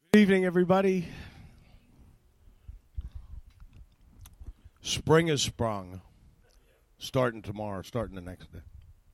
Good evening, everybody. Spring has sprung. Starting tomorrow, starting the next day.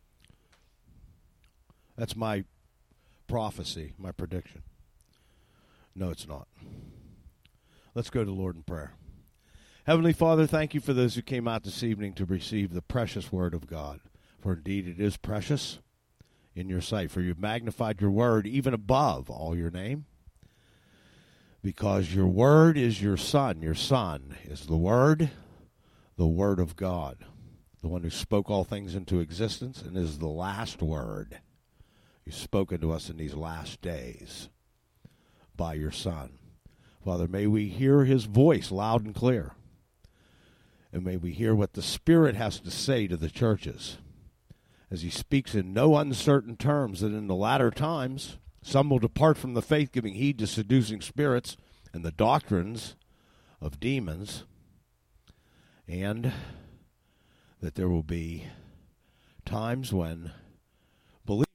That's my prophecy, my prediction. No, it's not. Let's go to the Lord in prayer. Heavenly Father, thank you for those who came out this evening to receive the precious word of God. For indeed it is precious in your sight. For you've magnified your word even above all your name. Because your word is your Son. Your Son is the Word of God. The one who spoke all things into existence and is the last word. You've spoken to us in these last days by your Son. Father, may we hear his voice loud and clear. And may we hear what the Spirit has to say to the churches as he speaks in no uncertain terms that in the latter times some will depart from the faith, giving heed to seducing spirits and the doctrines of demons, and that there will be times when believers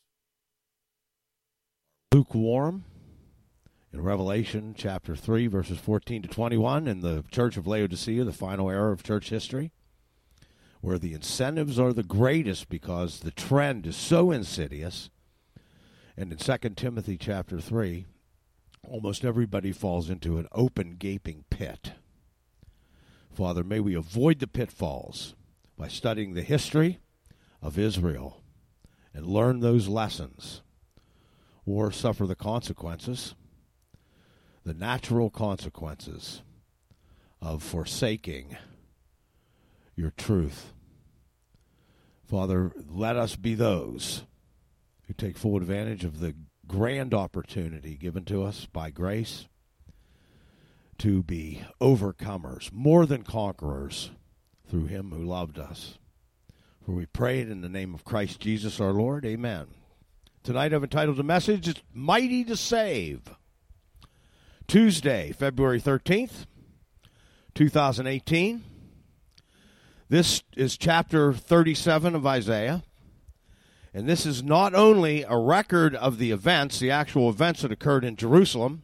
are lukewarm. In Revelation chapter 3, verses 14 to 21, in the church of Laodicea, the final era of church history, where the incentives are the greatest because the trend is so insidious. And in 2 Timothy chapter 3, almost everybody falls into an open, gaping pit. Father, may we avoid the pitfalls by studying the history of Israel and learn those lessons, or suffer the consequences, the natural consequences of forsaking your truth. Father, let us be those who take full advantage of the grand opportunity given to us by grace to be overcomers, more than conquerors, through him who loved us. For we pray it in the name of Christ Jesus our Lord. Amen. Tonight I've entitled the message, "It's Mighty to Save." Tuesday, February 13th, 2018. This is chapter 37 of Isaiah. And this is not only a record of the events, the actual events that occurred in Jerusalem,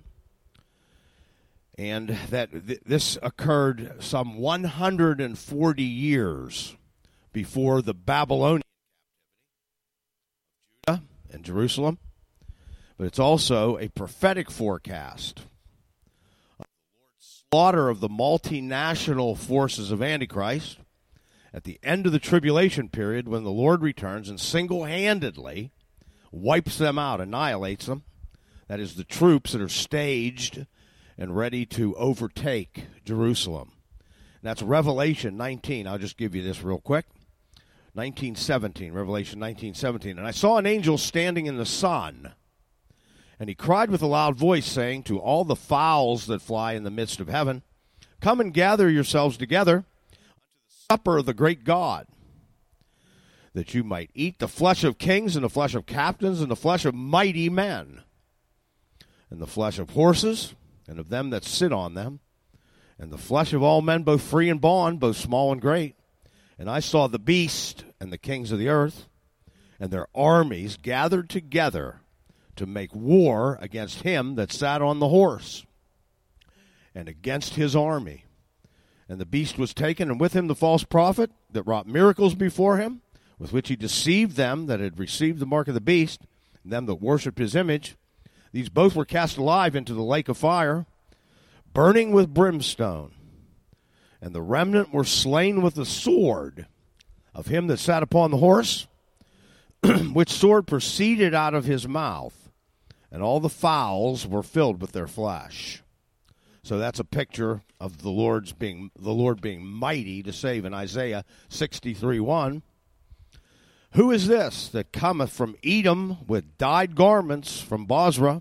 and that this occurred some 140 years before the Babylonian captivity of Judah and Jerusalem, but it's also a prophetic forecast of the Lord's slaughter of the multinational forces of Antichrist at the end of the tribulation period, when the Lord returns and single-handedly wipes them out, annihilates them. That is, the troops that are staged and ready to overtake Jerusalem. And that's Revelation 19. I'll just give you this real quick. 19:17, Revelation 19:17. "And I saw an angel standing in the sun, and he cried with a loud voice, saying to all the fowls that fly in the midst of heaven, Come and gather yourselves together supper of the great God, that you might eat the flesh of kings and the flesh of captains and the flesh of mighty men, and the flesh of horses and of them that sit on them, and the flesh of all men, both free and bond, both small and great. And I saw the beast and the kings of the earth and their armies gathered together to make war against him that sat on the horse and against his army. And the beast was taken, and with him the false prophet that wrought miracles before him, with which he deceived them that had received the mark of the beast, and them that worshipped his image. These both were cast alive into the lake of fire, burning with brimstone. And the remnant were slain with the sword of him that sat upon the horse, which sword proceeded out of his mouth, and all the fowls were filled with their flesh." So that's a picture of the Lord being mighty to save in Isaiah 63:1. "Who is this that cometh from Edom with dyed garments from Bozrah?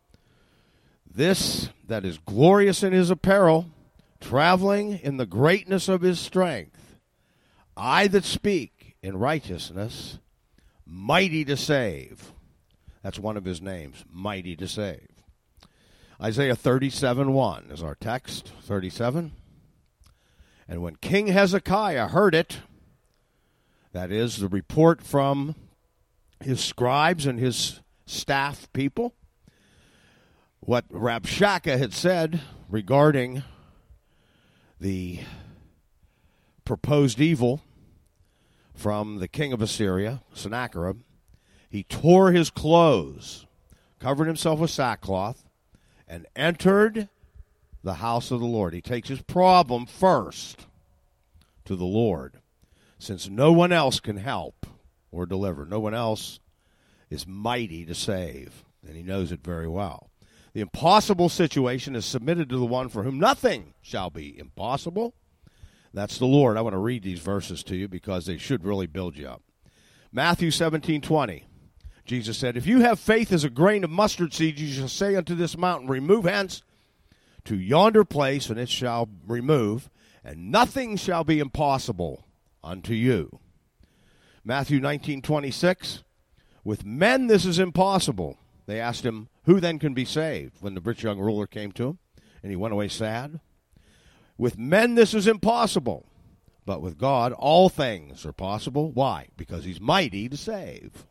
This that is glorious in his apparel, traveling in the greatness of his strength. I that speak in righteousness, mighty to save." That's one of his names, mighty to save. Isaiah 37:1 is our text, 37. "And when King Hezekiah heard it," that is, the report from his scribes and his staff people, what Rabshakeh had said regarding the proposed evil from the king of Assyria, Sennacherib. He tore his clothes, covered himself with sackcloth, and entered the house of the Lord. He takes his problem first to the Lord, since no one else can help or deliver. No one else is mighty to save, and he knows it very well. The impossible situation is submitted to the one for whom nothing shall be impossible. That's the Lord. I want to read these verses to you because they should really build you up. Matthew 17:20. Jesus said, if you have faith as a grain of mustard seed, you shall say unto this mountain, remove hence to yonder place, and it shall remove, and nothing shall be impossible unto you. Matthew 19:26. With men this is impossible. They asked him, who then can be saved? When the rich young ruler came to him, and he went away sad. With men this is impossible, but with God all things are possible. Why? Because he's mighty to save.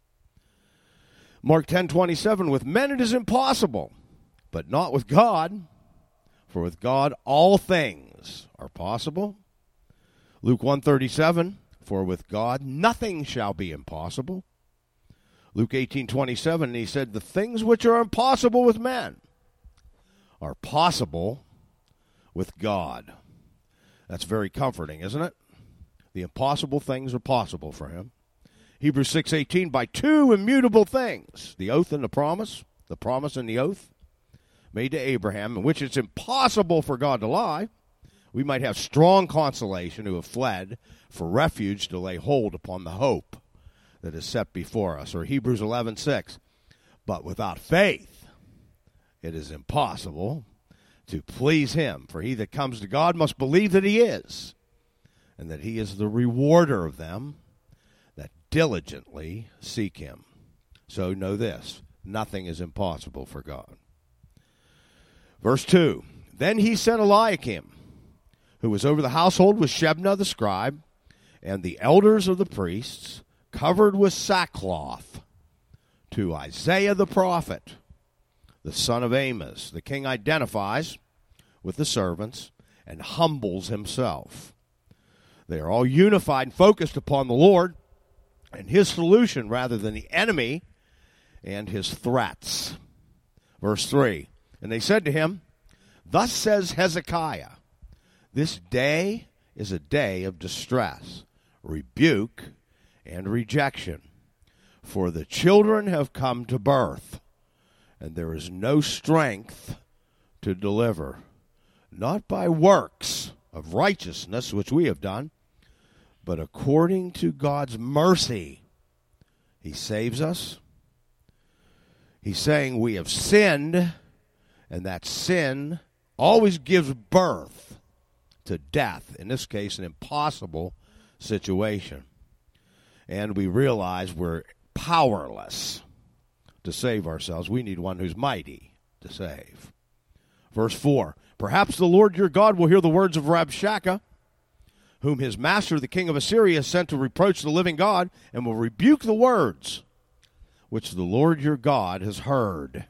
Mark 10:27, with men it is impossible, but not with God, for with God all things are possible. Luke 1:37, for with God nothing shall be impossible. Luke 18:27, he said, the things which are impossible with men are possible with God. That's very comforting, isn't it? The impossible things are possible for him. Hebrews 6:18, by two immutable things, the oath and the promise and the oath made to Abraham, in which it's impossible for God to lie, we might have strong consolation who have fled for refuge to lay hold upon the hope that is set before us. Or Hebrews 11:6, but without faith it is impossible to please him. For he that comes to God must believe that he is, and that he is the rewarder of them that diligently seek him. So know this, nothing is impossible for God. Verse 2, then he sent Eliakim, who was over the household with Shebna the scribe, and the elders of the priests, covered with sackcloth, to Isaiah the prophet, the son of Amos. The king identifies with the servants and humbles himself. They are all unified and focused upon the Lord and his solution rather than the enemy and his threats. Verse 3, and they said to him, thus says Hezekiah, this day is a day of distress, rebuke, and rejection. For the children have come to birth, and there is no strength to deliver, not by works of righteousness which we have done, but according to God's mercy, he saves us. He's saying we have sinned, and that sin always gives birth to death, in this case, an impossible situation. And we realize we're powerless to save ourselves. We need one who's mighty to save. Verse 4, perhaps the Lord your God will hear the words of Rabshakeh, whom his master, the king of Assyria, has sent to reproach the living God, and will rebuke the words which the Lord your God has heard.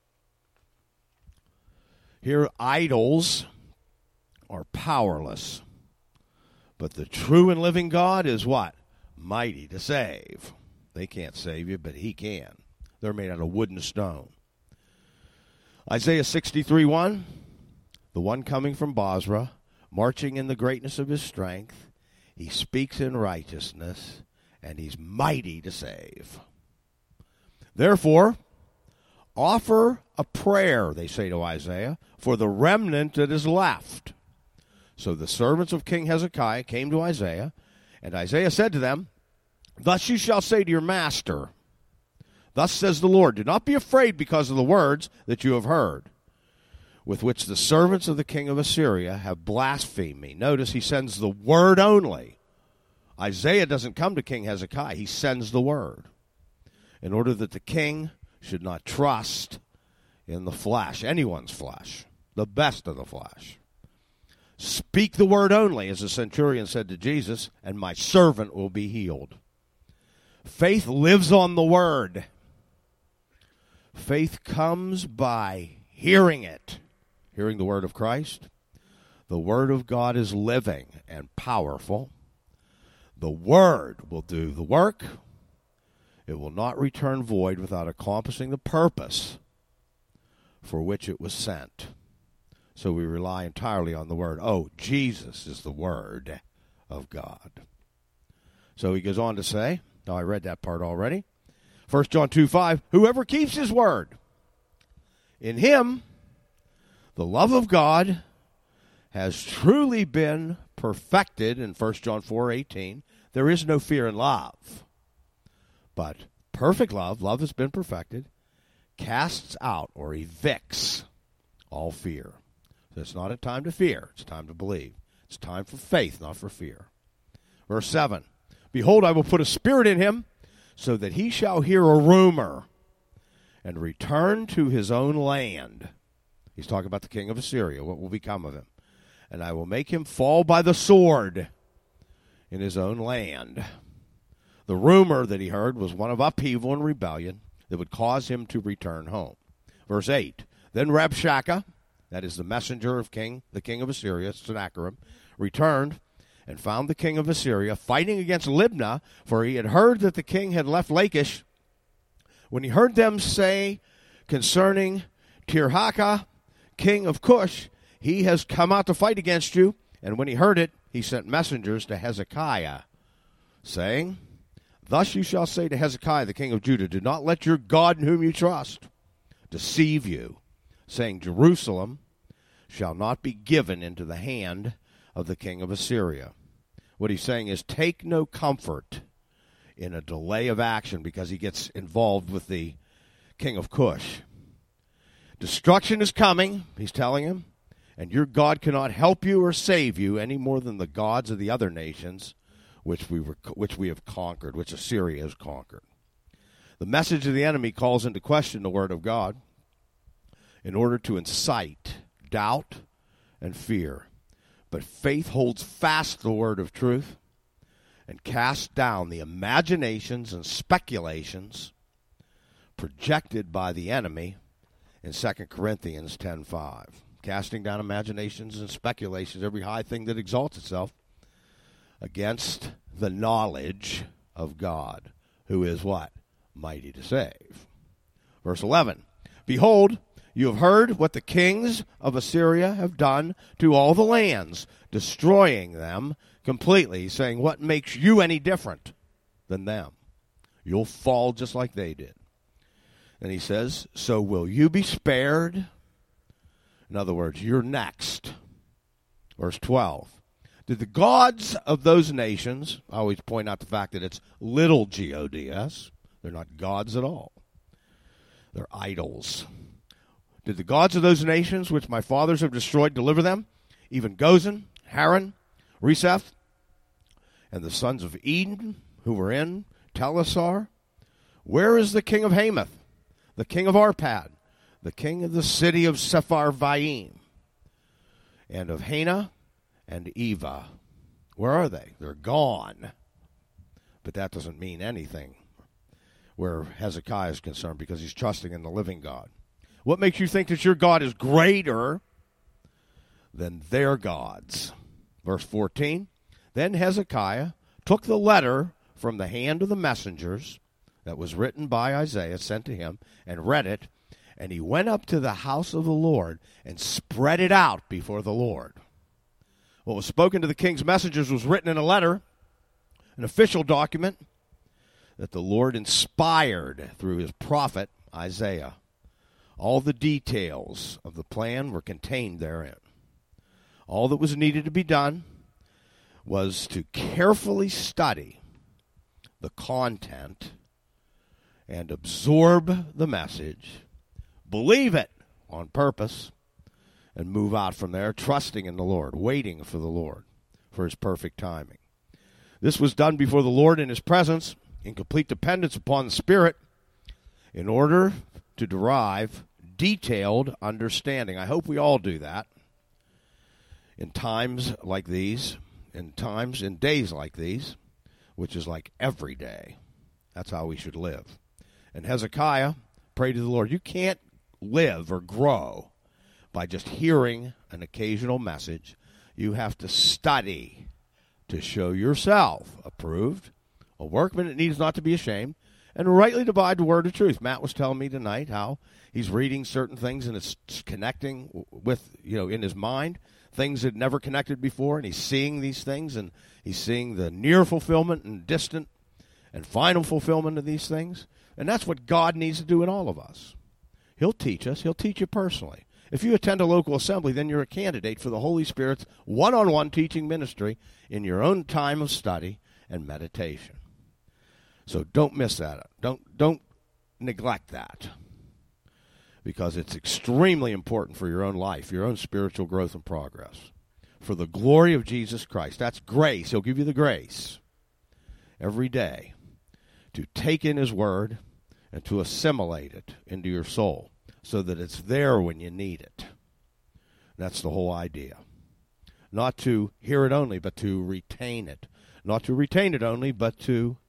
Here, idols are powerless, but the true and living God is what? Mighty to save. They can't save you, but he can. They're made out of wood and stone. Isaiah 63:1, the one coming from Bozrah, marching in the greatness of his strength, he speaks in righteousness, and he's mighty to save. Therefore, offer a prayer, they say to Isaiah, for the remnant that is left. So the servants of King Hezekiah came to Isaiah, and Isaiah said to them, thus you shall say to your master, thus says the Lord, do not be afraid because of the words that you have heard, with which the servants of the king of Assyria have blasphemed me. Notice he sends the word only. Isaiah doesn't come to King Hezekiah. He sends the word in order that the king should not trust in the flesh, anyone's flesh, the best of the flesh. Speak the word only, as the centurion said to Jesus, and my servant will be healed. Faith lives on the word. Faith comes by hearing it, hearing the word of Christ. The word of God is living and powerful. The word will do the work. It will not return void without accomplishing the purpose for which it was sent. So we rely entirely on the word. Oh, Jesus is the word of God. So he goes on to say, now I read that part already. 1 John 2:5, whoever keeps his word, in him the love of God has truly been perfected. In 1 John 4:18, there is no fear in love. But perfect love has been perfected, casts out or evicts all fear. So it's not a time to fear, it's time to believe. It's time for faith, not for fear. Verse 7, behold, I will put a spirit in him, so that he shall hear a rumor and return to his own land. He's talking about the king of Assyria, what will become of him. And I will make him fall by the sword in his own land. The rumor that he heard was one of upheaval and rebellion that would cause him to return home. Verse 8, then Rabshakeh, that is the messenger of the king of Assyria, Sennacherib, returned and found the king of Assyria fighting against Libnah, for he had heard that the king had left Lachish. When he heard them say concerning Tirhakah, king of Cush, he has come out to fight against you. And when he heard it, he sent messengers to Hezekiah, saying, thus you shall say to Hezekiah, the king of Judah, do not let your God in whom you trust deceive you, saying, Jerusalem shall not be given into the hand of the king of Assyria. What he's saying is, take no comfort in a delay of action because he gets involved with the king of Cush. Destruction is coming, he's telling him, and your God cannot help you or save you any more than the gods of the other nations which we have conquered, which Assyria has conquered. The message of the enemy calls into question the word of God in order to incite doubt and fear. But faith holds fast the word of truth and casts down the imaginations and speculations projected by the enemy in 2 Corinthians 10:5. Casting down imaginations and speculations, every high thing that exalts itself against the knowledge of God, who is what? Mighty to save. Verse 11, behold, you have heard what the kings of Assyria have done to all the lands, destroying them completely. He's saying, what makes you any different than them? You'll fall just like they did. And he says, so will you be spared? In other words, you're next. Verse 12. Did the gods of those nations, I always point out the fact that it's little gods, they're not gods at all. They're idols. Did the gods of those nations which my fathers have destroyed deliver them? Even Gozan, Haran, Reseph, and the sons of Eden who were in Telassar? Where is the king of Hamath, the king of Arpad, the king of the city of Sepharvaim, and of Hena and Eva? Where are they? They're gone. But that doesn't mean anything where Hezekiah is concerned, because he's trusting in the living God. What makes you think that your God is greater than their gods? Verse 14, then Hezekiah took the letter from the hand of the messengers that was written by Isaiah, sent to him, and read it, and he went up to the house of the Lord and spread it out before the Lord. What was spoken to the king's messengers was written in a letter, an official document that the Lord inspired through his prophet Isaiah. All the details of the plan were contained therein. All that was needed to be done was to carefully study the content and absorb the message, believe it on purpose, and move out from there, trusting in the Lord, waiting for the Lord, for his perfect timing. This was done before the Lord in his presence, in complete dependence upon the Spirit, in order to derive detailed understanding. I hope we all do that in times like these, in days like these, which is like every day. That's how we should live. And Hezekiah prayed to the Lord. You can't live or grow by just hearing an occasional message. You have to study to show yourself approved, a workman that needs not to be ashamed, and rightly divide the word of truth. Matt was telling me tonight how he's reading certain things and it's connecting with, in his mind, things that never connected before, and he's seeing these things, and he's seeing the near fulfillment and distant and final fulfillment of these things. And that's what God needs to do in all of us. He'll teach us. He'll teach you personally. If you attend a local assembly, then you're a candidate for the Holy Spirit's one-on-one teaching ministry in your own time of study and meditation. So don't miss that. Don't neglect that, because it's extremely important for your own life, your own spiritual growth and progress. For the glory of Jesus Christ. That's grace. He'll give you the grace every day to take in his word and to assimilate it into your soul so that it's there when you need it. That's the whole idea. Not to hear it only, but to retain it. Not to retain it only, but to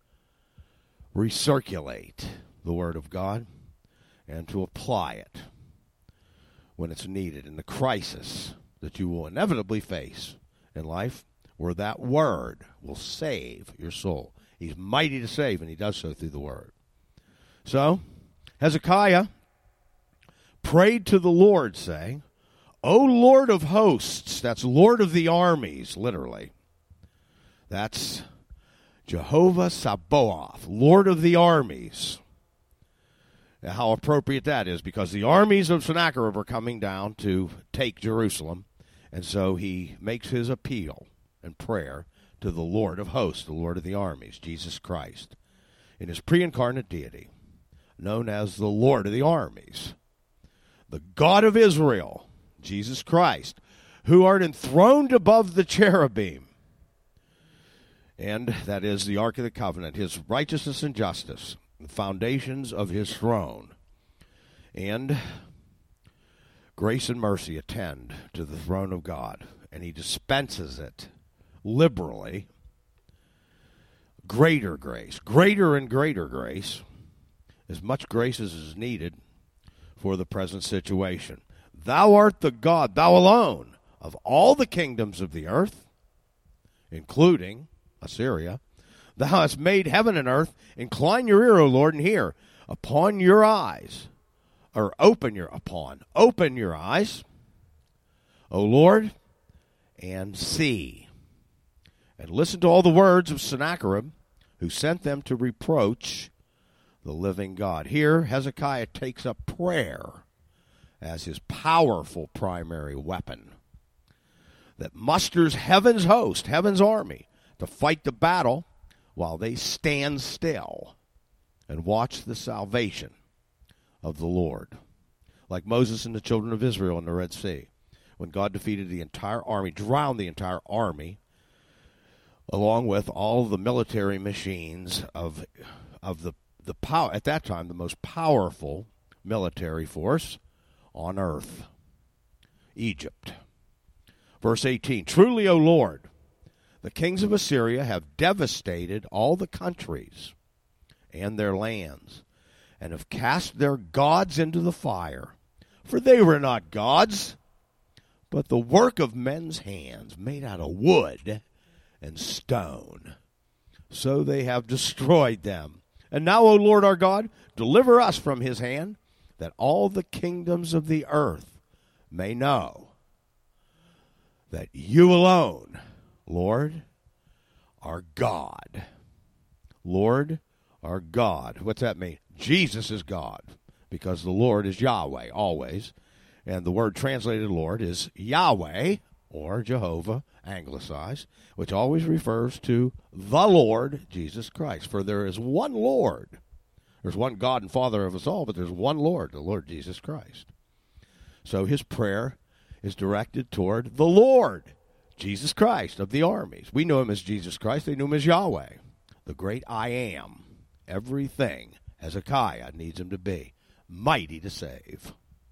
recirculate the word of God and to apply it when it's needed in the crisis that you will inevitably face in life, where that word will save your soul. He's mighty to save, and he does so through the word. So, Hezekiah prayed to the Lord, saying, O Lord of hosts, that's Lord of the armies, literally. That's Jehovah Sabaoth, Lord of the armies. Now, how appropriate that is, because the armies of Sennacherib are coming down to take Jerusalem, and so he makes his appeal and prayer to the Lord of hosts, the Lord of the armies, Jesus Christ, in his pre-incarnate deity, known as the Lord of the armies, the God of Israel, Jesus Christ, who art enthroned above the cherubim. And that is the Ark of the Covenant, his righteousness and justice, the foundations of his throne. And grace and mercy attend to the throne of God, and he dispenses it liberally. Greater grace, greater and greater grace, as much grace as is needed for the present situation. Thou art the God, thou alone, of all the kingdoms of the earth, including Assyria. Thou hast made heaven and earth. Incline your ear, O Lord, and hear. Open your eyes, O Lord, and see. And listen to all the words of Sennacherib, who sent them to reproach the living God. Here, Hezekiah takes up prayer as his powerful primary weapon that musters heaven's host, heaven's army, to fight the battle while they stand still and watch the salvation of the Lord. Like Moses and the children of Israel in the Red Sea, when God defeated the entire army, drowned the entire army, along with all the military machines of the power, at that time, the most powerful military force on earth, Egypt. Verse 18, Truly, O Lord, the kings of Assyria have devastated all the countries and their lands, and have cast their gods into the fire. For they were not gods, but the work of men's hands, made out of wood and stone. So they have destroyed them. And now, O Lord our God, deliver us from his hand, that all the kingdoms of the earth may know that you alone, Lord, are God. Lord, our God. What's that mean? Jesus is God, because the Lord is Yahweh always. And the word translated Lord is Yahweh, or Jehovah, anglicized, which always refers to the Lord Jesus Christ. For there is one Lord. There's one God and Father of us all, but there's one Lord, the Lord Jesus Christ. So his prayer is directed toward the Lord, Jesus Christ of the armies. We know him as Jesus Christ. They knew him as Yahweh, the great I am. Everything Hezekiah needs him to be. Mighty to save.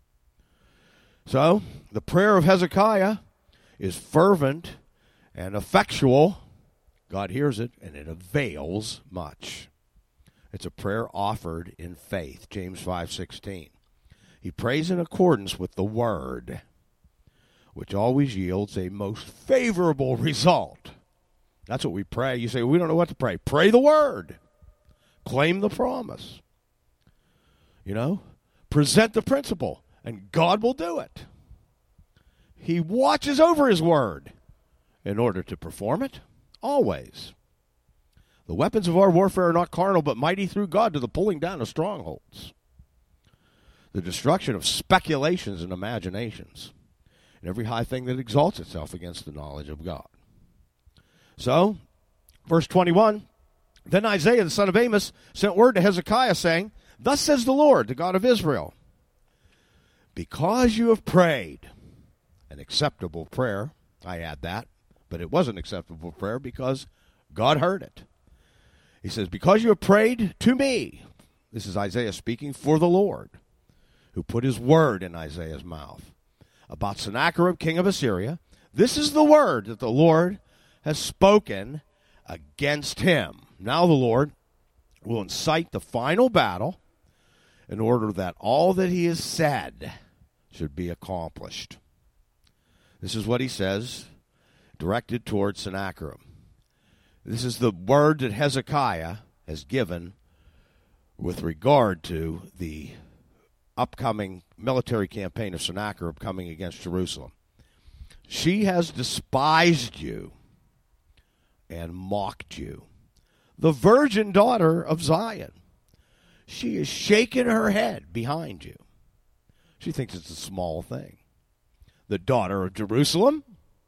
So, the prayer of Hezekiah is fervent and effectual. God hears it, and it avails much. It's a prayer offered in faith, James 5:16. He prays in accordance with the Word, which always yields a most favorable result. That's what we pray. You say, we don't know what to pray. Pray the Word. Claim the promise. Present the principle, and God will do it. He watches over His Word in order to perform it, always. The weapons of our warfare are not carnal, but mighty through God to the pulling down of strongholds, the destruction of speculations and imaginations, and every high thing that exalts itself against the knowledge of God. So, verse 21, then Isaiah the son of Amos sent word to Hezekiah, saying, thus says the Lord, the God of Israel, because you have prayed an acceptable prayer, I add that, but it was an acceptable prayer because God heard it. He says, because you have prayed to me, this is Isaiah speaking for the Lord, who put his word in Isaiah's mouth, about Sennacherib, king of Assyria, this is the word that the Lord has spoken against him. Now the Lord will incite the final battle in order that all that he has said should be accomplished. This is what he says, directed towards Sennacherib. This is the word that Hezekiah has given with regard to the upcoming military campaign of Sennacherib coming against Jerusalem. She has despised you and mocked you, the virgin daughter of Zion. She has shaken her head behind you. She thinks it's a small thing. The daughter of Jerusalem,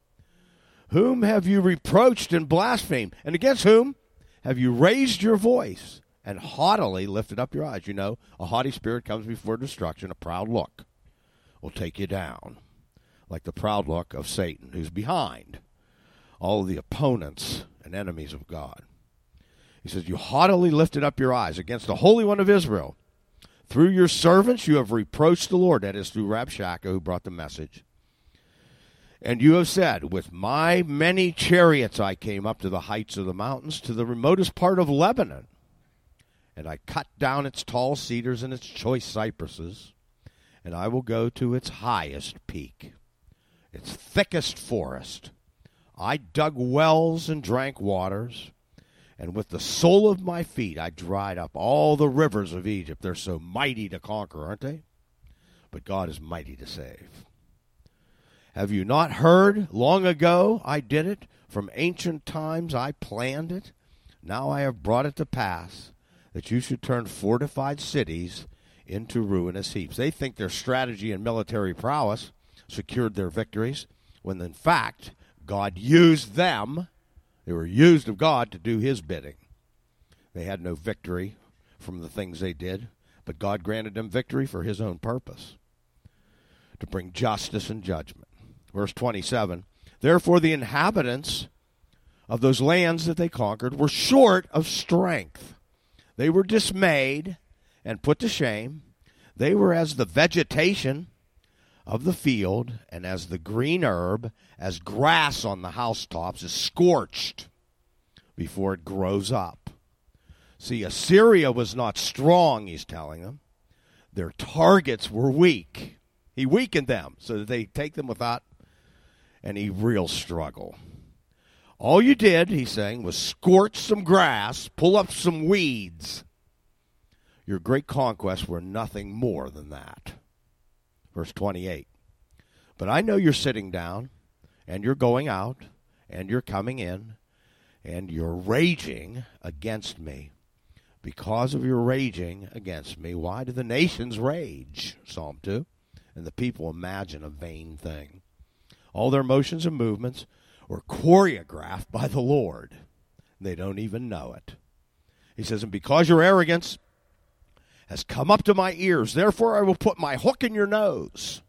whom have you reproached and blasphemed? And against whom have you raised your voice and haughtily lifted up your eyes? A haughty spirit comes before destruction. A proud look will take you down, like the proud look of Satan, who's behind all of the opponents and enemies of God. He says, you haughtily lifted up your eyes against the Holy One of Israel. Through your servants you have reproached the Lord. That is through Rabshakeh, who brought the message. And you have said, with my many chariots I came up to the heights of the mountains, to the remotest part of Lebanon. And I cut down its tall cedars and its choice cypresses, and I will go to its highest peak, its thickest forest. I dug wells and drank waters, and with the sole of my feet I dried up all the rivers of Egypt. They're so mighty to conquer, aren't they? But God is mighty to save. Have you not heard? Long ago I did it. From ancient times I planned it. Now I have brought it to pass that you should turn fortified cities into ruinous heaps. They think their strategy and military prowess secured their victories, when in fact God used them. They were used of God to do his bidding. They had no victory from the things they did, but God granted them victory for his own purpose, to bring justice and judgment. Verse 27, therefore the inhabitants of those lands that they conquered were short of strength. They were dismayed and put to shame. They were as the vegetation of the field, and as the green herb, as grass on the housetops is scorched before it grows up. See, Assyria was not strong, he's telling them. Their targets were weak. He weakened them so that they take them without any real struggle. All you did, he's saying, was scorch some grass, pull up some weeds. Your great conquests were nothing more than that. Verse 28. But I know you're sitting down, and you're going out, and you're coming in, and you're raging against me. Because of your raging against me, why do the nations rage? Psalm 2. And the people imagine a vain thing. All their motions and movements were choreographed by the Lord. They don't even know it. He says, and because your arrogance has come up to my ears, therefore I will put my hook in your nose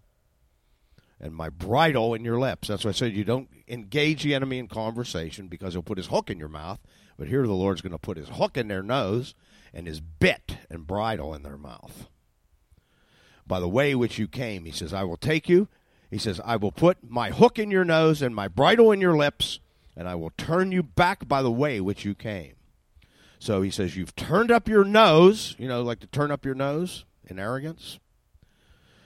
and my bridle in your lips. That's why I said you don't engage the enemy in conversation, because he'll put his hook in your mouth. But here the Lord's going to put his hook in their nose and his bit and bridle in their mouth. By the way which you came, he says, I will take you. He says, I will put my hook in your nose and my bridle in your lips, and I will turn you back by the way which you came. So he says, you've turned up your nose, like to turn up your nose in arrogance.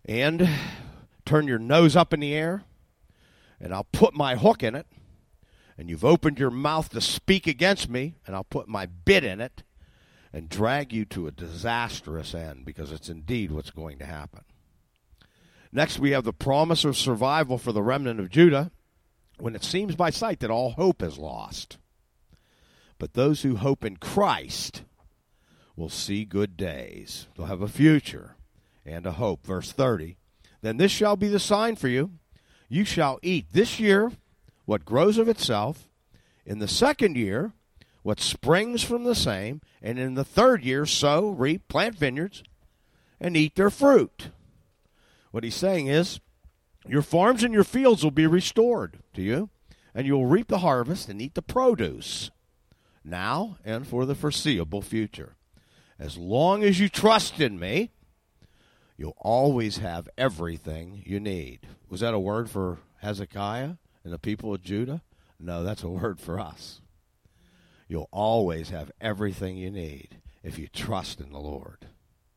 and turn your nose up in the air, and I'll put my hook in it, and you've opened your mouth to speak against me, and I'll put my bit in it and drag you to a disastrous end, because it's indeed what's going to happen. Next, we have the promise of survival for the remnant of Judah when it seems by sight that all hope is lost. But those who hope in Christ will see good days. They'll have a future and a hope. Verse 30, then this shall be the sign for you. You shall eat this year what grows of itself, in the second year what springs from the same, and in the third year sow, reap, plant vineyards, and eat their fruit. What he's saying is, your farms and your fields will be restored to you, and you will reap the harvest and eat the produce, now and for the foreseeable future. As long as you trust in me, you'll always have everything you need. Was that a word for Hezekiah and the people of Judah? No, that's a word for us. You'll always have everything you need if you trust in the Lord.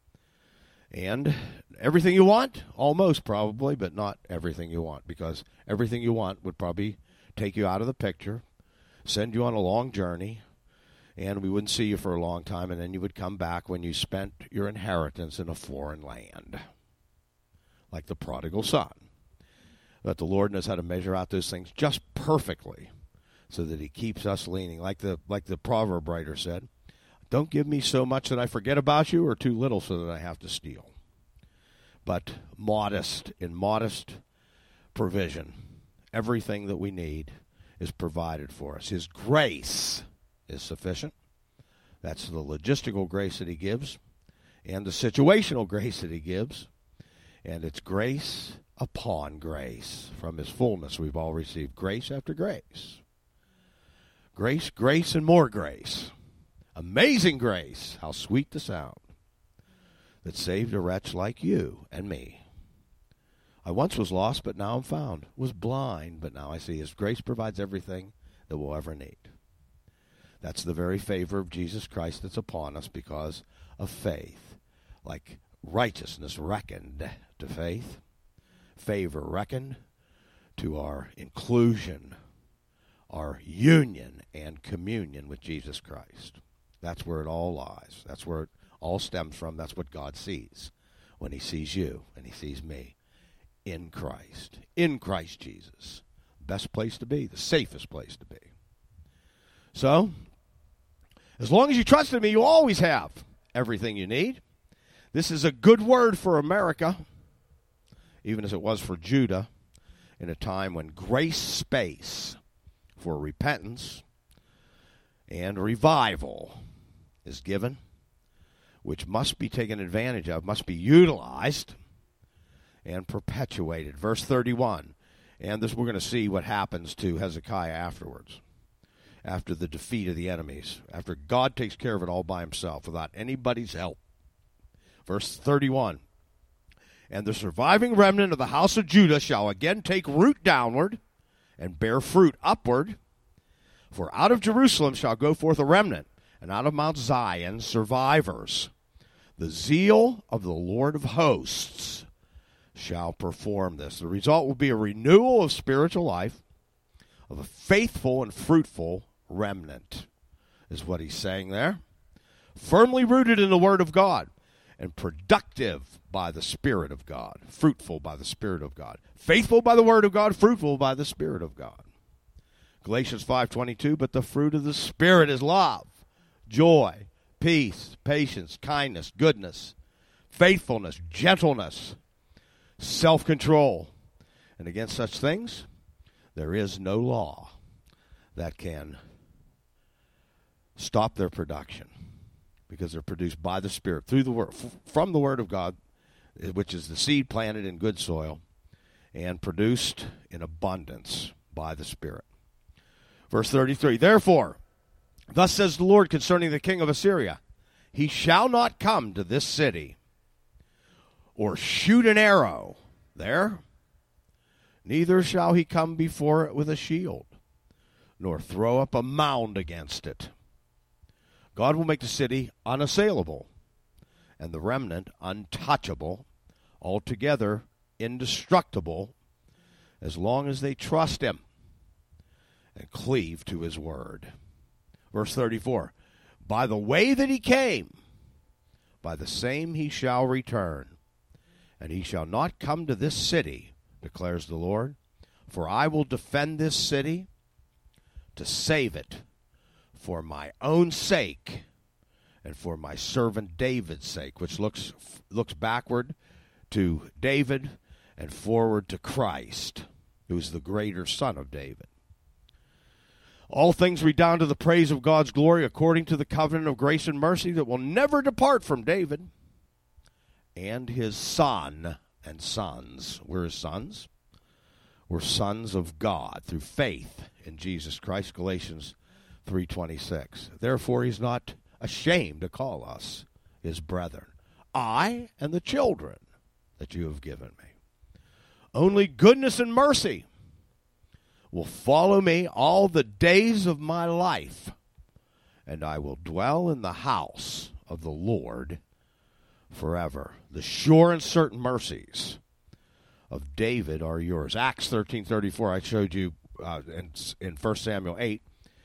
And everything you want? Almost probably, but not everything you want, because everything you want would probably take you out of the picture, send you on a long journey, and we wouldn't see you for a long time, and then you would come back when you spent your inheritance in a foreign land, like the prodigal son. But the Lord knows how to measure out those things just perfectly so that he keeps us leaning. Like the proverb writer said, don't give me so much that I forget about you, or too little so that I have to steal. But modest provision, everything that we need is provided for us. His grace is sufficient. That's the logistical grace that he gives, and the situational grace that he gives. And it's grace upon grace. From his fullness we've all received grace after grace. Grace, grace, and more grace. Amazing grace, how sweet the sound that saved a wretch like you and me. I once was lost, but now I'm found. Was blind, but now I see. His grace provides everything that we'll ever need. That's the very favor of Jesus Christ that's upon us because of faith. Like righteousness reckoned to faith, favor reckoned to our inclusion, our union and communion with Jesus Christ. That's where it all lies. That's where it all stems from. That's what God sees when he sees you and he sees me in Christ Jesus. Best place to be, the safest place to be. So, as long as you trust in me, you always have everything you need. This is a good word for America, even as it was for Judah, in a time when grace space for repentance and revival is given, which must be taken advantage of, must be utilized and perpetuated. Verse 31, and this we're going to see what happens to Hezekiah afterwards, after the defeat of the enemies, after God takes care of it all by himself without anybody's help. Verse 31, and the surviving remnant of the house of Judah shall again take root downward and bear fruit upward, for out of Jerusalem shall go forth a remnant, and out of Mount Zion survivors. The zeal of the Lord of hosts shall perform this. The result will be a renewal of spiritual life, of a faithful and fruitful remnant, is what he's saying there. Firmly rooted in the Word of God, and productive by the Spirit of God, fruitful by the Spirit of God, faithful by the Word of God, fruitful by the Spirit of God. Galatians 5:22, but the fruit of the Spirit is love, joy, peace, patience, kindness, goodness, faithfulness, gentleness, self-control. And against such things, there is no law that can stop their production, because they're produced by the Spirit, through the Word, from the Word of God, which is the seed planted in good soil and produced in abundance by the Spirit. Verse 33, therefore, thus says the Lord concerning the king of Assyria, he shall not come to this city or shoot an arrow there, neither shall he come before it with a shield, nor throw up a mound against it. God will make the city unassailable, and the remnant untouchable altogether indestructible as long as they trust him and cleave to his word. Verse 34, by the way that he came, by the same he shall return, and he shall not come to this city, declares the Lord, for I will defend this city to save it for my own sake and for my servant David's sake, which looks backward to David and forward to Christ, who is the greater son of David. All things redound to the praise of God's glory according to the covenant of grace and mercy that will never depart from David and his son and sons. We're his sons. We're sons of God through faith in Jesus Christ, Galatians 3:26. Therefore, he's not ashamed to call us his brethren. I and the children that you have given me. Only goodness and mercy will follow me all the days of my life, and I will dwell in the house of the Lord forever. The sure and certain mercies of David are yours. Acts 13:34, I showed you in 1 Samuel 8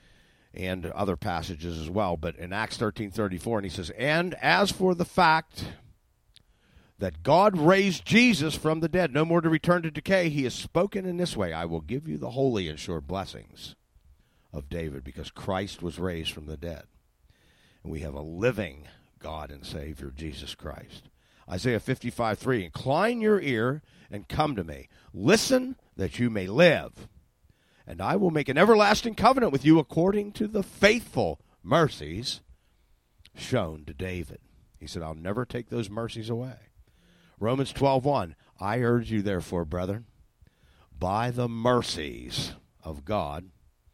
and other passages as well, but in Acts 13:34, and he says, and as for the fact that God raised Jesus from the dead, no more to return to decay, he has spoken in this way, I will give you the holy and sure blessings of David, because Christ was raised from the dead. And we have a living God and Savior, Jesus Christ. Isaiah 55:3, incline your ear and come to me. Listen that you may live. And I will make an everlasting covenant with you according to the faithful mercies shown to David. He said, I'll never take those mercies away. Romans 12:1, I urge you therefore, brethren, by the mercies of God,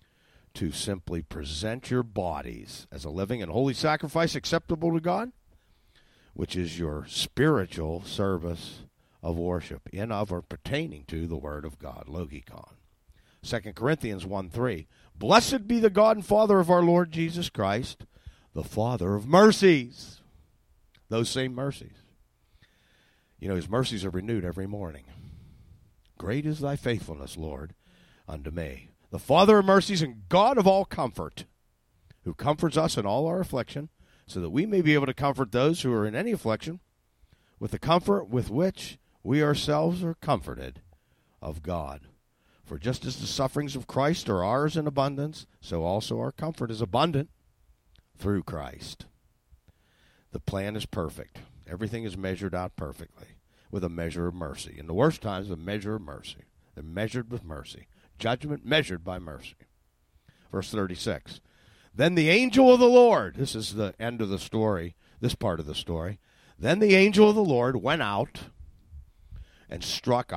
to simply present your bodies as a living and holy sacrifice acceptable to God, which is your spiritual service of worship, in, of, or pertaining to the word of God, logikon. 2 Corinthians 1:3, blessed be the God and Father of our Lord Jesus Christ, the Father of mercies. Those same mercies. You know, his mercies are renewed every morning. Great is thy faithfulness, Lord, unto me. The Father of mercies and God of all comfort, who comforts us in all our affliction, so that we may be able to comfort those who are in any affliction with the comfort with which we ourselves are comforted of God. For just as the sufferings of Christ are ours in abundance, so also our comfort is abundant through Christ. The plan is perfect. Everything is measured out perfectly with a measure of mercy. In the worst times, a measure of mercy. They're measured with mercy. Judgment measured by mercy. Verse 36. Then the angel of the Lord, this is the end of the story, this part of the story. Then the angel of the Lord went out and struck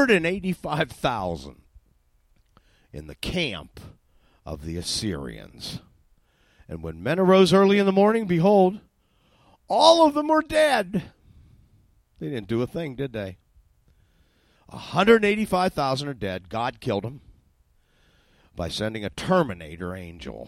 185,000 in the camp of the Assyrians. And when men arose early in the morning, behold, all of them were dead. They didn't do a thing, did they? 185,000 are dead. God killed them by sending a terminator angel.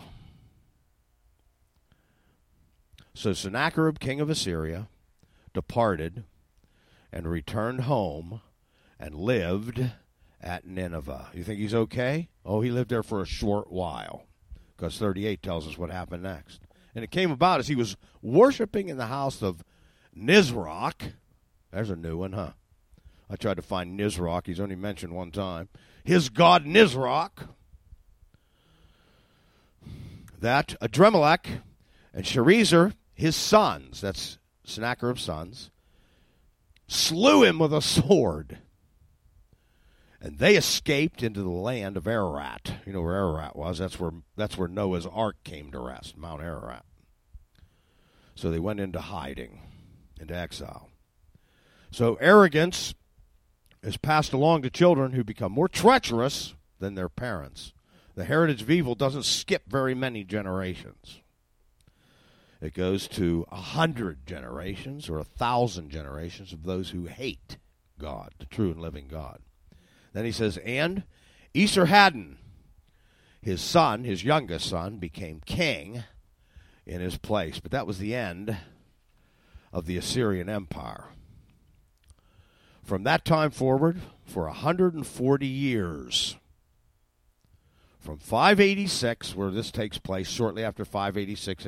So Sennacherib, king of Assyria, departed and returned home and lived at Nineveh. You think he's okay? Oh, he lived there for a short while, because 38 tells us what happened next. And it came about as he was worshiping in the house of Nisroch. There's a new one, huh? I tried to find Nisroch. He's only mentioned one time. His god Nisroch. That Adremelech and Sharezer, his sons, that's Sennacherib's sons, slew him with a sword. And they escaped into the land of Ararat. You know where Ararat was? That's where Noah's Ark came to rest, Mount Ararat. So they went into hiding, into exile. So arrogance is passed along to children who become more treacherous than their parents. The heritage of evil doesn't skip very many generations. It goes to 100 generations or 1,000 generations of those who hate God, the true and living God. Then he says, and Esarhaddon, his son, his youngest son, became king in his place. But that was the end of the Assyrian Empire. From that time forward, for 140 years, from 586, where this takes place shortly after 586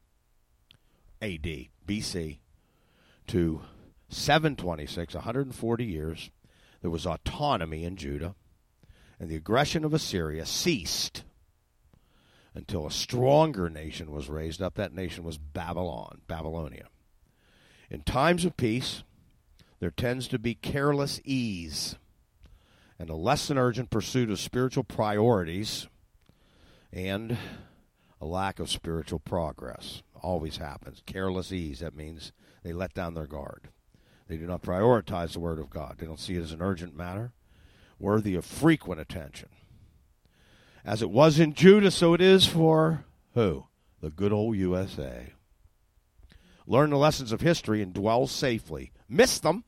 BC, to 726, 140 years, there was autonomy in Judah, and the aggression of Assyria ceased until a stronger nation was raised up. That nation was Babylonia. In times of peace, there tends to be careless ease and a less than urgent pursuit of spiritual priorities and a lack of spiritual progress. Always happens. Careless ease, that means they let down their guard. They do not prioritize the Word of God. They don't see it as an urgent matter, worthy of frequent attention. As it was in Judah, so it is for who? The good old USA. Learn the lessons of history and dwell safely. Miss them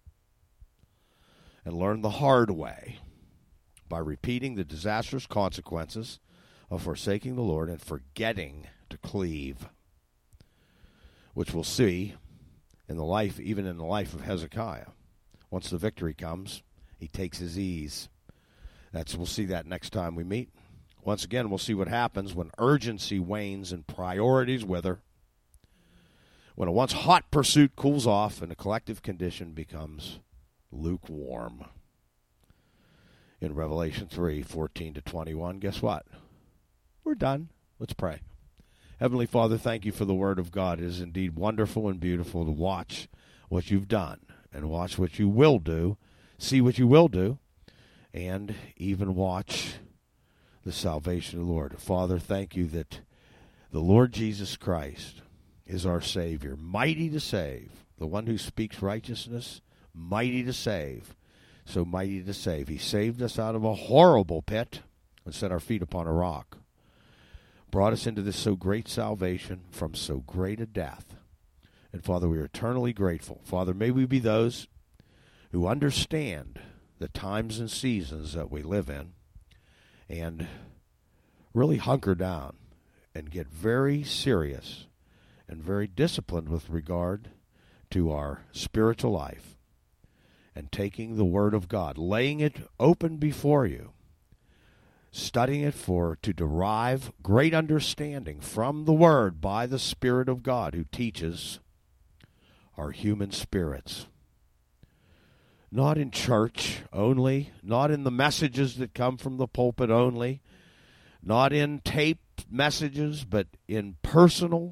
and learn the hard way by repeating the disastrous consequences of forsaking the Lord and forgetting to cleave, which we'll see in the life, even in the life of Hezekiah. Once the victory comes, he takes his ease. We'll see that next time we meet. Once again, we'll see what happens when urgency wanes and priorities wither, when a once hot pursuit cools off and a collective condition becomes lukewarm. In Revelation 3:14-21, guess what? We're done. Let's pray. Heavenly Father, thank you for the Word of God. It is indeed wonderful and beautiful to watch what you've done and watch what you will do, see what you will do, and even watch the salvation of the Lord. Father, thank you that the Lord Jesus Christ is our Savior, mighty to save, the one who speaks righteousness, mighty to save, so mighty to save. He saved us out of a horrible pit and set our feet upon a rock, brought us into this so great salvation from so great a death. And Father, we are eternally grateful. Father, may we be those who understand the times and seasons that we live in and really hunker down and get very serious and very disciplined with regard to our spiritual life and taking the Word of God, laying it open before you, studying it to derive great understanding from the Word by the Spirit of God who teaches our human spirits. Not in church only, not in the messages that come from the pulpit only, not in taped messages, but in personal,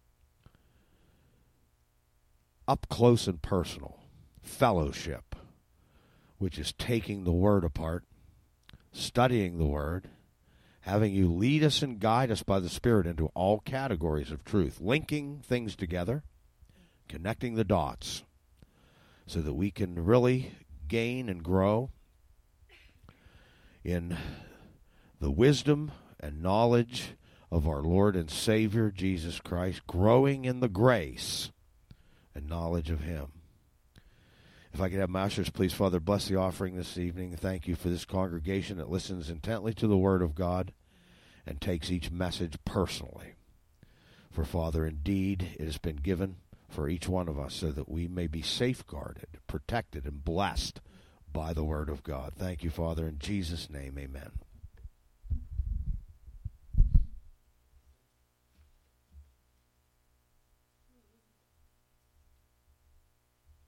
up close and personal fellowship, which is taking the Word apart, studying the Word, having you lead us and guide us by the Spirit into all categories of truth, linking things together, connecting the dots, so that we can really gain and grow in the wisdom and knowledge of our Lord and Savior, Jesus Christ, growing in the grace and knowledge of Him. If I could have my ushers, please, Father, bless the offering this evening. Thank you for this congregation that listens intently to the Word of God and takes each message personally. For, Father, indeed, it has been given for each one of us so that we may be safeguarded, protected, and blessed by the Word of God. Thank you, Father. In Jesus' name, amen.